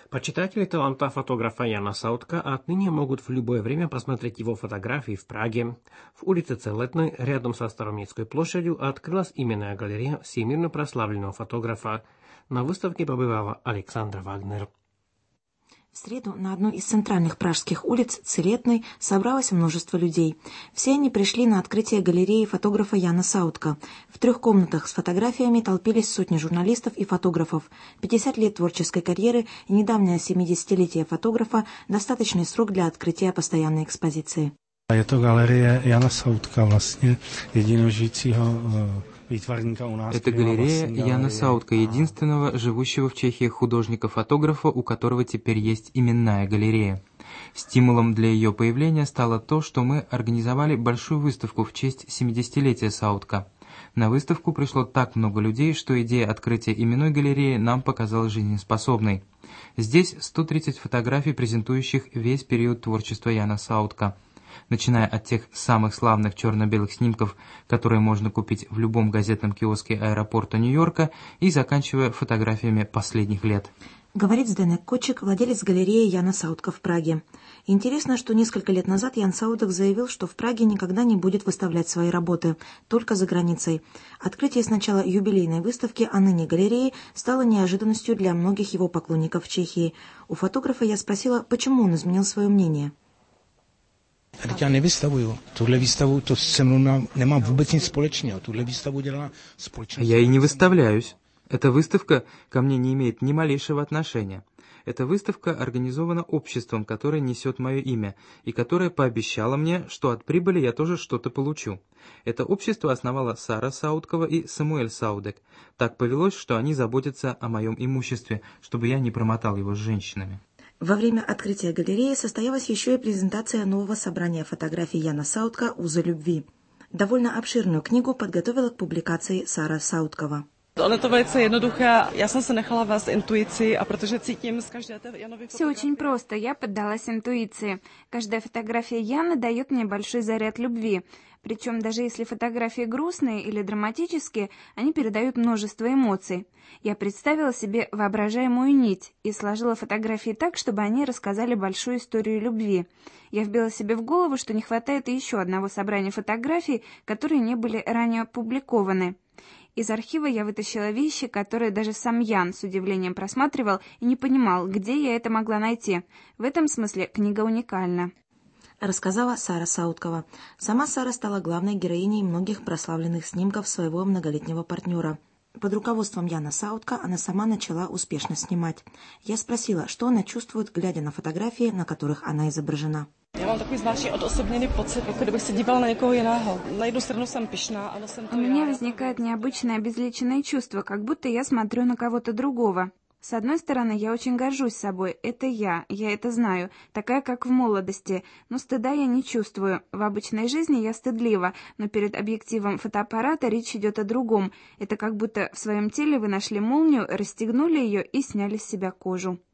Почитатели таланта фотографа Яна Саутка отныне могут в любое время посмотреть его фотографии в Праге. В улице Целетной, рядом со Староместской площадью, открылась именная галерея всемирно прославленного фотографа. На выставке побывала Александра Вагнер. В среду на одной из центральных пражских улиц, Целетной, собралось множество людей. Все они пришли на открытие галереи фотографа Яна Саутка. В 3 комнатах с фотографиями толпились сотни журналистов и фотографов. 50 лет творческой карьеры и недавнее 70-летие фотографа – достаточный срок для открытия постоянной экспозиции. Je to galerie Jana Sautka, vlastně jediného žijícího výtvarníka у нас. Это галерея Яна Саутка, единственного живущего в Чехии художника-фотографа, у которого теперь есть именная галерея. Стимулом для ее появления стало то, что мы организовали большую выставку в честь 70-летия Саутка. На выставку пришло так много людей, что идея открытия именной галереи нам показалась жизнеспособной. Здесь 130 фотографий, презентующих весь период творчества Яна Саутка, начиная от тех самых славных черно-белых снимков, которые можно купить в любом газетном киоске аэропорта Нью-Йорка, и заканчивая фотографиями последних лет. Говорит Зденек Кочик, владелец галереи Яна Саутка в Праге. Интересно, что несколько лет назад Ян Сауток заявил, что в Праге никогда не будет выставлять свои работы, только за границей. Открытие сначала юбилейной выставки, а ныне галереи, стало неожиданностью для многих его поклонников в Чехии. У фотографа я спросила, почему он изменил свое мнение. Já nevystavuju. Tuhle výstavu, to se mnou nemá vůbec nic společného. Tuhle výstavu dělala společnost. Я и не выставляюсь. Эта выставка ко мне не имеет ни малейшего отношения. Эта выставка организована обществом, которое несет мое имя, и которое пообещало мне, что от прибыли я тоже что-то получу. Это общество основала Сара Сауткова и Самуэль Саудек. Так повелось, что они заботятся о моем имуществе, чтобы я не промотал его с женщинами. Во время открытия галереи состоялась еще и презентация нового собрания фотографий Яна Саутка «Узы любви». Довольно обширную книгу подготовила к публикации Сара Сауткова. Ono to velice jednoduché. Já jsem se nechala vést intuici, a protože cítím z každé té Janovy Все очень просто. Я поддалась интуиции. Каждая фотография Яна дает мне большой заряд любви. Причем даже если фотографии грустные или драматические, они передают множество эмоций. Я представила себе воображаемую нить и сложила фотографии так, чтобы они рассказали большую историю любви. Я вбила себе в голову, что не хватает еще одного собрания фотографий, которые не были ранее опубликованы. Из архива я вытащила вещи, которые даже сам Ян с удивлением просматривал и не понимал, где я это могла найти. В этом смысле книга уникальна. Рассказала Сара Сауткова. Сама Сара стала главной героиней многих прославленных снимков своего многолетнего партнера. Под руководством Яна Саутка она сама начала успешно снимать. Я спросила, что она чувствует, глядя на фотографии, на которых она изображена. Já mám takový zvláštní odosobněný pocit, jako kdybych se dívala na někoho jiného. Na jednu stranu jsem pyšná, ale jsem to У меня возникает необычное обезличенное чувство, как будто я смотрю на кого-то другого. С одной стороны, я очень горжусь собой. Это я это знаю, такая, как в молодости. Но стыда я не чувствую. В обычной жизни я стыдлива, но перед объективом фотоаппарата речь идет о другом. Это как будто в своем теле вы нашли молнию, расстегнули ее и сняли с себя кожу.